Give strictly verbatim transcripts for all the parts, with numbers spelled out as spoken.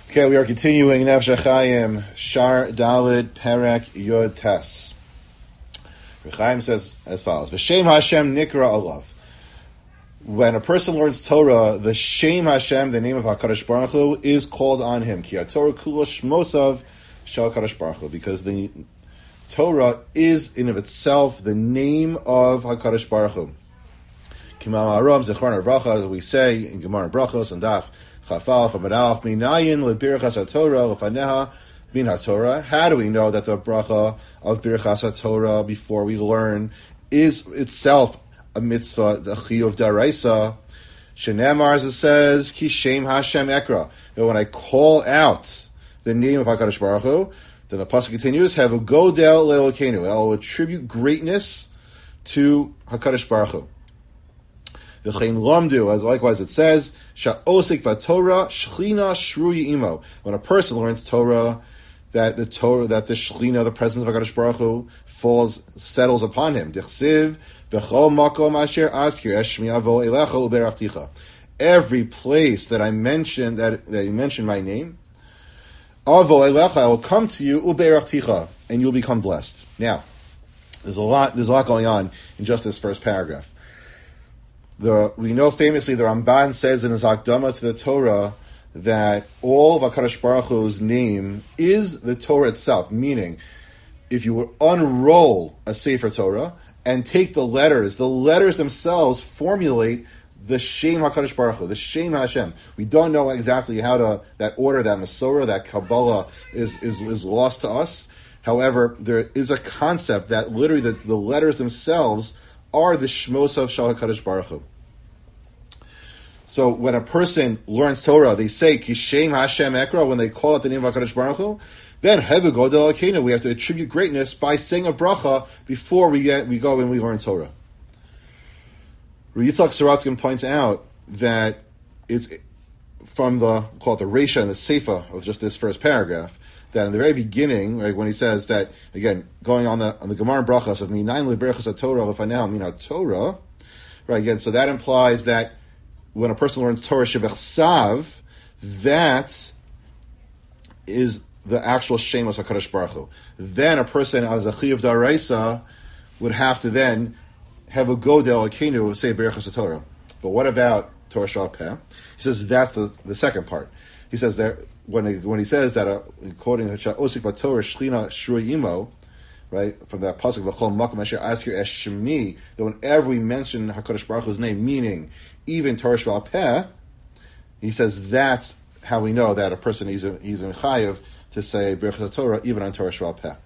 Okay, we are continuing Nefesh HaChaim, Shar Dalid Perek Yod Tes. Chaim says as follows: V'Shem Hashem Nikra Olav. When a person learns Torah, the Shem Hashem, the name of HaKadosh Baruch Hu, is called on him. Ki HaTorah Kula Shmosav Shal HaKadosh Baruch Hu, because the Torah is in of itself the name of HaKadosh Baruch Hu. Kimam Aram Zechron Avracha, as we say in Gemara Brachos and Daf Chafal Famadalf Minayin LeBirchas HaTorah Lefaneha Min HaTorah. How do we know that the bracha of Birchas HaTorah before we learn is itself a mitzvah, the chiyuv daraisa? Shenemar, as it says, Ki Shem Hashem Ekra. That when I call out the name of HaKadosh Baruch Hu, then the pasuk continues, Have a godel le'elokenu. I will attribute greatness to HaKadosh Baruch Hu. V'chein lomdu, as likewise it says, Sha'osik b'Torah shchina shruyi imo. When a person learns Torah, that the Torah, that the shchina, the presence of HaKadosh Baruch Hu, falls, settles upon him. Dichsiv b'chol makom asher askir eshmi avo elecha uberachticha. Every place that I mention that that you mention my name, avo elecha, I will come to you uberachticha, and you'll become blessed. Now, there's a lot. There's a lot going on in just this first paragraph. The, we know famously the Ramban says in his Akdama to the Torah that all of HaKadosh Baruch Hu's name is the Torah itself, meaning if you would unroll a Sefer Torah and take the letters, the letters themselves formulate the Shem HaKadosh Baruch Hu, the Shem Hashem. We don't know exactly how to, that order, that Masorah, that Kabbalah is, is, is lost to us. However, there is a concept that literally the, the letters themselves are the Shmos of Shal HaKadosh Baruch Hu. So when a person learns Torah, they say Ki Shem Hashem Ekra when they call out the name of HaKadosh Baruch Hu. Then Hevu Godel Akenu, we have to attribute greatness by saying a bracha before we get we go and we learn Torah. Yitzhak Saratskin points out that it's from the call it the Reisha and the Seifa of just this first paragraph, that in the very beginning, right, when he says that, again, going on the on the Gemara Brachas of Minayin LeBirchas HaTorah Lefaneh Min HaTorah, right, again, so that implies that when a person learns Torah Shebechsav, that is the actual Shemos HaKadosh Baruch Hu. Then a person, as a Chiyuv Daraisa, would have to then have a Godel Akenu, say Birchas HaTorah. But what about Torah Shal Peh? He says that's the, the second part. He says that when he, when he says that, uh, quoting Osik Batorah Shchina Shrui Imo, right, from that pasuk V'chol Makom Asher Askir Es Shemi, that whenever we mention Hakadosh Baruch Hu's name, meaning even Torah Shval Peh, he says that's how we know that a person is in, he's in Chayev to say Birchas Torah even on Torah Shval Peh.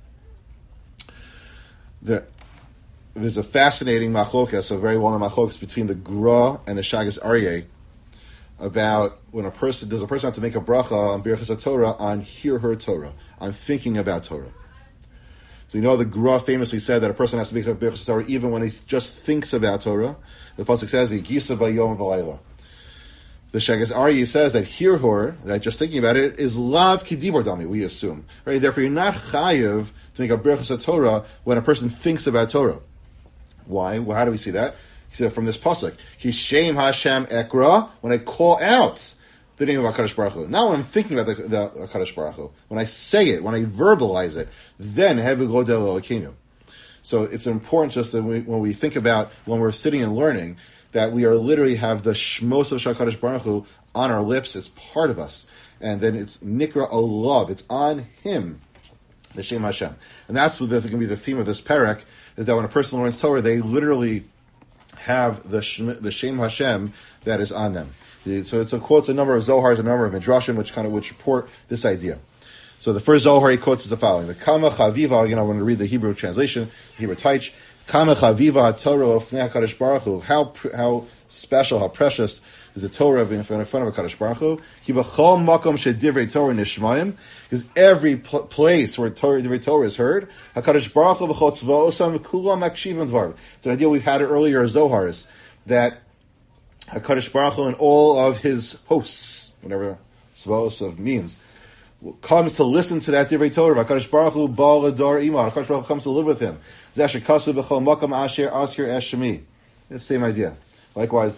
There, there's a fascinating machlokas, a very well-known machlokas between the Gra and the Shagas Aryeh, about when a person, does a person have to make a bracha on Birchas Torah, on hear her Torah, on thinking about Torah. So you know the Gra famously said that a person has to make a Birchas Torah even when he just thinks about Torah. The pasuk says, "V'gisa b'yom v'layla." The Shagas Aryeh says that hear her, that just thinking about it, is lav kidibor dami, we assume. Right? Therefore you're not chayiv to make a Birchas Torah when a person thinks about Torah. Why? Well, how do we see that? He said from this pasuk, Ki Shem Hashem Ekra, when I call out the name of HaKadosh Baruch Hu. Not when I'm thinking about the, the HaKadosh Baruch Hu. When I say it, when I verbalize it, then Hevu Godel Elokenu. So it's important just that we, when we think about, when we're sitting and learning, that we are literally have the Shmos of HaKadosh Baruch Hu on our lips as part of us. And then it's Nikra Olav, it's on him, the Shem Hashem. And that's what going to be the theme of this parak, is that when a person learns Torah, they literally have the Shem, the Shem Hashem that is on them. So it's a quotes a number of Zohars, a number of Midrashim, which kind of which support this idea. So the first Zohar he quotes is the following: the Kama Chaviva. Again, I want to read the Hebrew translation, the Hebrew Taich. Kama Chaviva HaTorah Ofnei HaKadosh Baruch Hu. How how special, how precious is the Torah in front of HaKadosh Baruch Hu? Ki b'chol makom shedivrei Torah nishmayim. Because every pl- place where Torah, divrei Torah is heard, HaKadosh Baruch Hu v'chol tzva'osam v'kulam makshivim dvar. It's an idea we've had earlier as Zohars, that HaKadosh Baruch Hu and all of his hosts, whatever tzva'osav means, comes to listen to that divrei Torah. HaKadosh Baruch Hu ba'al adar ima. HaKadosh Baruch Hu comes to live with him. Zeh shekasu b'chol makom asher askir es shemi. It's the same idea. Likewise,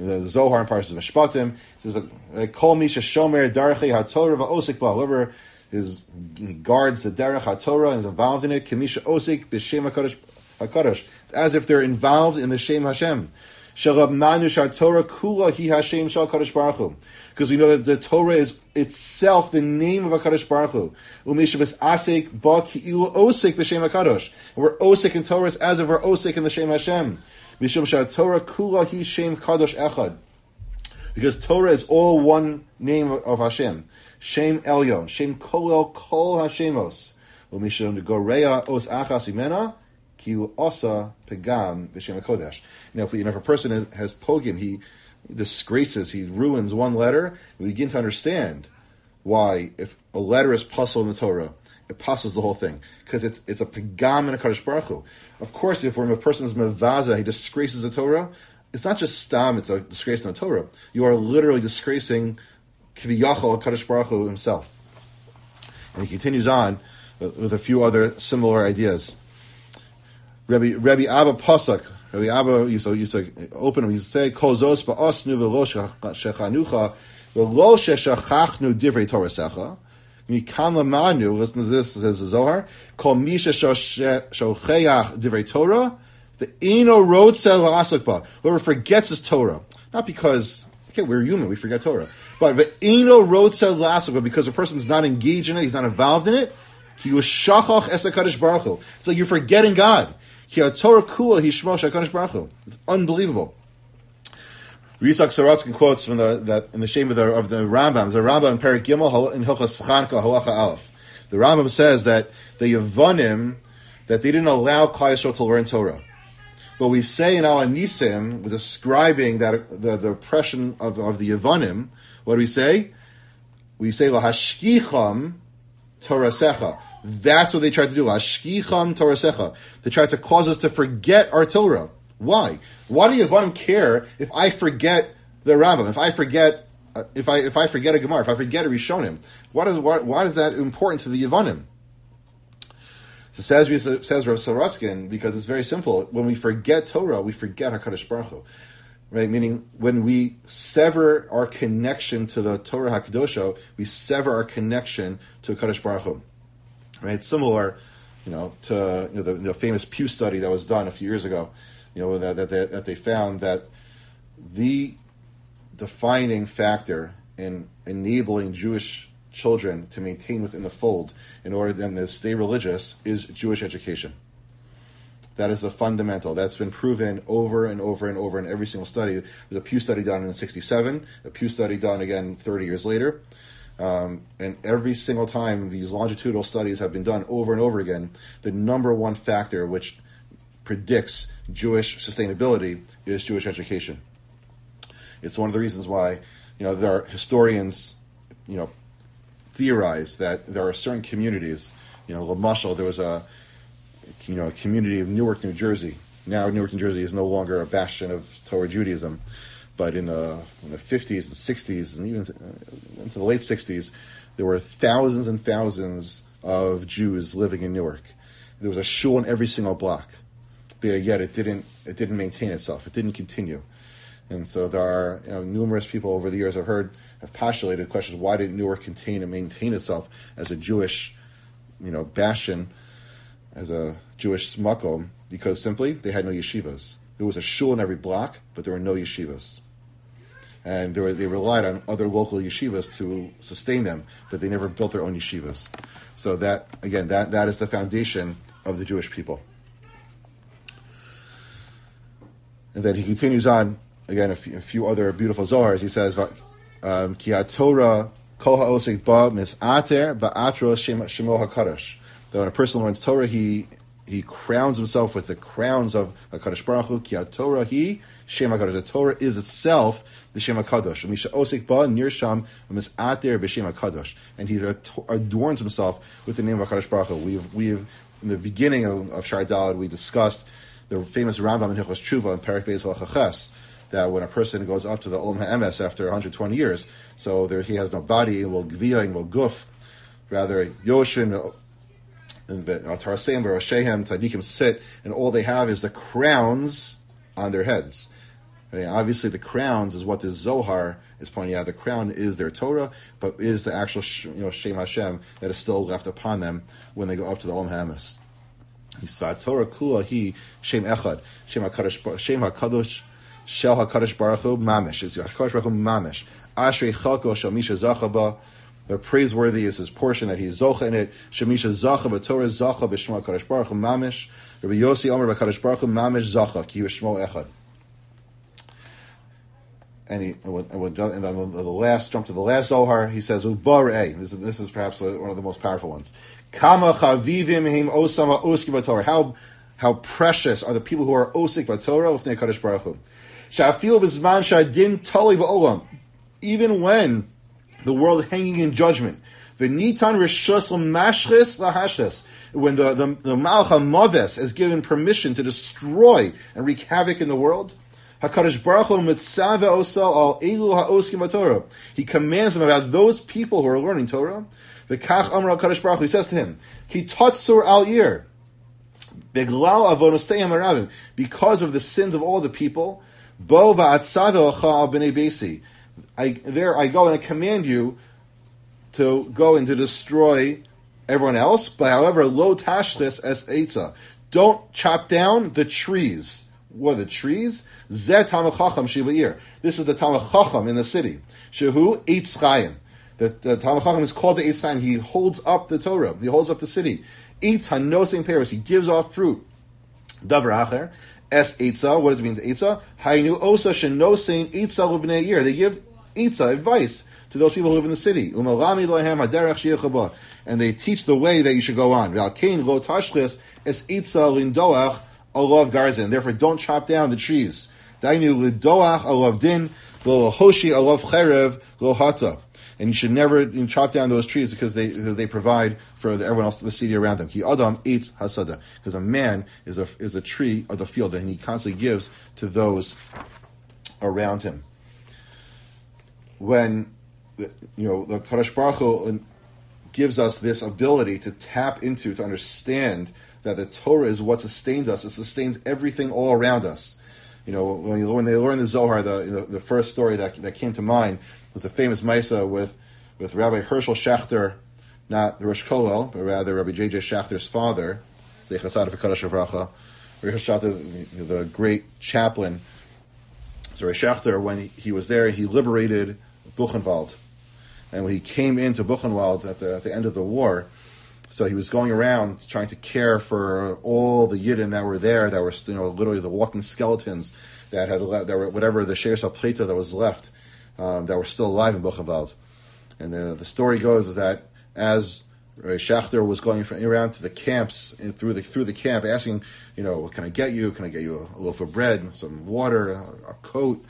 in the Zohar and Parshas Mishpatim. It says, "Kol misha shomer darchei haTorah va'osik ba." Whoever is he guards the derech haTorah and is involved in it, kemisha osik b'shem hakadosh hakadosh. It's as if they're involved in the Shem Hashem. Shalab nanu shaTorah kula hi Hashem shal Kadosh Baruch Hu. Because we know that the Torah is itself the name of HaKadosh Baruch Hu. Umisha b'asik ba ki'ilu osik b'shem hakadosh. And we're osik in Torah as if we're osik in the Shem Hashem. Mishum shaTorah kula hi Shem Kadosh Echad. Because Torah is all one name of Hashem. Shem Elyon. Shem Kolel Kol Hashemos. Umishum goreya os achas imena ki hu osa pegam b'shem hakodesh. You know, if, we, you know, if a person has pogim, he disgraces, he ruins one letter, we begin to understand why if a letter is puzzle in the Torah, it puzzles the whole thing. Because it's it's a pegam in a Kadosh Baruch Hu. Of course, if when a person's mevaza, he disgraces the Torah, it's not just stam, it's a disgrace in the Torah. You are literally disgracing Kviyachol Kadosh Baruch Hu himself. And he continues on with, with a few other similar ideas. Rabbi, Rabbi Abba Pasuk, Rabbi Abba used to, used to open him, he used to say, Kol zos ba'osnu v'lo shechanucha v'lo sheshachachnu divrei Torah secha mikan lamanu, listen to this, says the Zohar, Kol misha shocheach divrei Torah v'ino rotzel v'asuk ba. Whoever forgets his Torah, not because, okay, we're human, we forget Torah, but v'ino rotzel v'asuk ba, because a person's not engaged in it, he's not involved in it, ki ushachach es HaKadosh Baruch Hu. It's like you're forgetting God. It's unbelievable. Yitzhak Sorotzkin quotes from the that in the shame of the of the Rambam. The Rambam in Perek Gimel in Hilchos Chanukah Halacha Aleph. The Rambam says that the Yevonim that they didn't allow Klal Yisrael to learn Torah. But we say in Al Nisim, describing that the, the oppression of, of the Yevonim, what do we say? We say Lahashkicham Torasecha. That's what they tried to do. Ashkicham Torasecha. They tried to cause us to forget our Torah. Why? Why do Yevonim care if I forget the Rambam? If I forget, uh, if I if I forget a Gemara, if I forget a Rishonim, what is why, why is that important to the Yevonim? So says says Rav Sorotzkin, because it's very simple. When we forget Torah, we forget HaKadosh Baruch Hu. Right? Meaning, when we sever our connection to the Torah HaKadosha, we sever our connection to HaKadosh Baruch Hu. Right? It's similar, you know, to you know, the, the famous Pew study that was done a few years ago. You know, that that they, that they found that the defining factor in enabling Jewish children to maintain within the fold in order then to stay religious is Jewish education. That is the fundamental. That's been proven over and over and over in every single study. There's a Pew study done in sixty-seven, a Pew study done again thirty years later. Um, and every single time these longitudinal studies have been done over and over again, the number one factor which predicts Jewish sustainability is Jewish education. It's one of the reasons why, you know, there are historians, you know, theorize that there are certain communities, you know, Lamashal, there was a, you know, a community of Newark, New Jersey. Now Newark, New Jersey is no longer a bastion of Torah Judaism. But in the, in the fifties and sixties and even into the late sixties, there were thousands and thousands of Jews living in Newark. There was a shul in every single block, but yet it didn't it didn't maintain itself. It didn't continue, and so there are you know, numerous people over the years I've heard have postulated questions: why didn't Newark contain and maintain itself as a Jewish, you know, bastion, as a Jewish makom? Because simply they had no yeshivas. There was a shul in every block, but there were no yeshivas. And they, were, they relied on other local yeshivas to sustain them, but they never built their own yeshivas. So that, again, that, that is the foundation of the Jewish people. And then he continues on, again, a few, a few other beautiful Zohars. He says, um, Ki ha-Torah kol ha'osek ba mis'ater ba'atro shemo ha'kadosh. That when a person learns Torah, he he crowns himself with the crowns of HaKadosh Baruch Hu. Ki ha-Torah hi Shem HaKadosh. The Torah is itself the Shem HaKadosh. Misha osik ba nirsham mis'ater b'Shem HaKadosh. And he adorns himself with the name of HaKadosh Baruch Hu. We've, we've, in the beginning of, of Shar Daled, we discussed the famous Rambam in Hilchos Tshuva in Perek Beis V'Chaches, that when a person goes up to the Olam HaEmes after one hundred twenty years, so there he has no body, will gvia, will guf, rather Yoshvin, and Taraseim, Baroshehem, Tzadikim sit, and all they have is the crowns on their heads. Right? Obviously, the crowns is what the Zohar is pointing out. The crown is their Torah, but it is the actual you know Shem Hashem that is still left upon them when they go up to the Olam Hamas. Torah kula hi Shem Echad, Shem Hakadosh, Shem Hakadosh, Shel Hakadosh Baruch Hu Mamish. It's Hakadosh Baruch Hu Mamish. Ashrei Chalko Shel Misha Zachaba. The praiseworthy is his portion that he is zocha in it. Shemisha zacha b'Torah zacha b'Shema Hakadosh Baruch Hu Mamish. Rabbi Yossi Omer b'Hakadosh Baruch Hu Mamish zacha ki Shmo Echad. And, he, and, and then the, the last, jump to the last Zohar, he says, Ubarei. This is, this is perhaps one of the most powerful ones. Kama chavivim him osama oski b'Torah. How, how precious are the people who are osik b'Torah with Kadosh Baruch Hu. Sha'afil b'zman sha'adin tali b'olam. Even when the world is hanging in judgment. V'nitan rishus l'mashchis lahashchis. When the, the, the Malach HaMaves is given permission to destroy and wreak havoc in the world, HaKadosh Baruch Hu mitzvah osal al elu ha'oskim b'Torah. He commands them about those people who are learning Torah. V'kach amar HaKadosh Baruch Hu. He says to him, Ki tatsur al ir. Beglal avonoseihem harabim. Because of the sins of all the people. Bo va'atzav elcha al b'nei besi. I, there I go and I command you to go and to destroy everyone else. But however, lo tashlis es eitza. Don't chop down the trees. What are the trees? Zeh Talmid Chacham Shiba'ir. This is the Talmid Chacham in the city. Shehu Eitz Chaim. The, the Talmid Chacham is called the Eitz Chaim. He holds up the Torah. He holds up the city. Eitz Hanosim Peres. He gives off fruit. Davar Acher. Es Eitza. What does it mean to Eitza? Hainu Osa Shenosim Eitza L'bnei Yir. They give Eitza, advice, to those people who live in the city. Umalami Lohem Haderech Shiachaba. And they teach the way that you should go on. V'alkein Lo Tashlis Es Eitza Lindoach Olav Garzin. Therefore, don't chop down the trees. Dainu lidoach alav din, lo hoshi alav cherev lo hata. And you should never you know, chop down those trees because they they provide for the, everyone else in the city around them. Ki adam eats hasada. Because a man is a is a tree of the field, and he constantly gives to those around him. When the, you know the Kadosh Baruch Hu gives us this ability to tap into, to understand that the Torah is what sustains us. It sustains everything all around us. You know, when, you, when they learn the Zohar, the, the the first story that that came to mind was the famous Maisa with, with Rabbi Herschel Schachter, not the Rosh Kollel, but rather Rabbi J J Schachter's father, Zeichas V'Kadosh Avracha, Rabbi Schachter, the great chaplain. So Rabbi Schachter, when he, he was there, he liberated Buchenwald. And when he came into Buchenwald at the at the end of the war, so he was going around trying to care for all the Yidden that were there, that were, you know, literally the walking skeletons that had that were whatever the Sheres HaPleita that was left, um, that were still alive in Buchenwald. And the the story goes is that as Rabbi Schachter was going around to the camps and through the through the camp, asking, you know, what can I get you? Can I get you a, a loaf of bread, some water, a, a coat?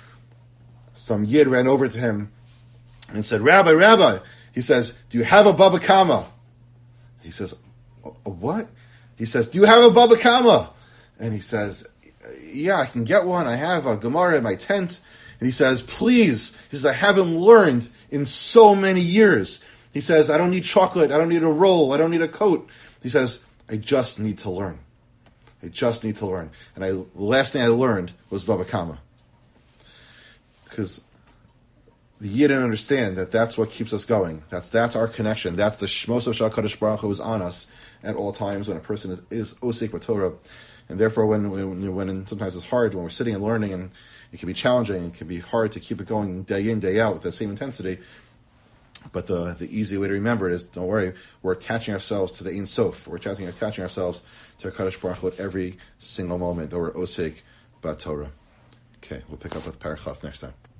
Some Yid ran over to him and said, "Rabbi, Rabbi," he says, "do you have a Baba Kama?" He says, a, a what? He says, "Do you have a Baba Kama?" And he says, "Yeah, I can get one. I have a Gemara in my tent." And he says, "Please," he says, "I haven't learned in so many years." He says, "I don't need chocolate. I don't need a roll. I don't need a coat." He says, "I just need to learn. I just need to learn." And I, the last thing I learned was Baba Kama. Because the Yid didn't understand that that's what keeps us going. That's that's our connection. That's the Shmos of Kadosh Baruch Hu is on us at all times when a person is, is Osek B'Torah. And therefore, when, when, when sometimes it's hard, when we're sitting and learning, and it can be challenging, it can be hard to keep it going day in, day out with that same intensity. But the the easy way to remember it is, don't worry, we're attaching ourselves to the Ein Sof. We're attaching, attaching ourselves to Kadosh Baruch Hu at every single moment that we're Osek B'Torah. Okay, we'll pick up with Parach Chaf next time.